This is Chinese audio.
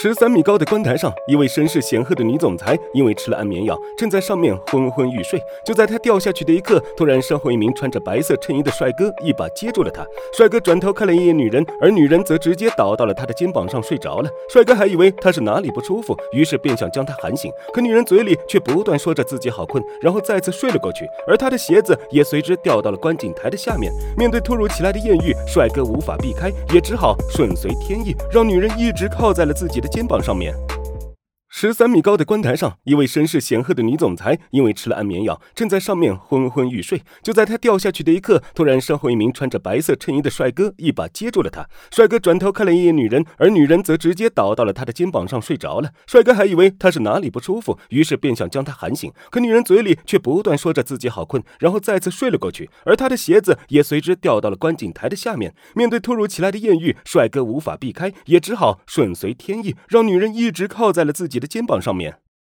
13米高的观台上，一位身世显赫的女总裁因为吃了安眠药，正在上面昏昏欲睡。就在她掉下去的一刻，突然身后一名穿着白色衬衣的帅哥一把接住了她。帅哥转头看了一眼女人，而女人则直接倒到了他的肩膀上睡着了。帅哥还以为她是哪里不舒服，于是便想将她喊醒，可女人嘴里却不断说着自己好困，然后再次睡了过去，而她的鞋子也随之掉到了观景台的下面。面对突如其来的艳遇，帅哥无法避开，也只好顺随天意，让女人一直靠在了自己的肩膀上面。13米高的观台上，一位身世显赫的女总裁因为吃了安眠药，正在上面昏昏欲睡。就在她掉下去的一刻，突然身后一名穿着白色衬衣的帅哥一把接住了她。帅哥转头看了一眼女人，而女人则直接倒到了他的肩膀上睡着了。帅哥还以为她是哪里不舒服，于是便想将她喊醒，可女人嘴里却不断说着自己好困，然后再次睡了过去，而她的鞋子也随之掉到了观景台的下面。面对突如其来的艳遇，帅哥无法避开，也只好顺随天意，让女人一直靠在了自己的肩膀上面。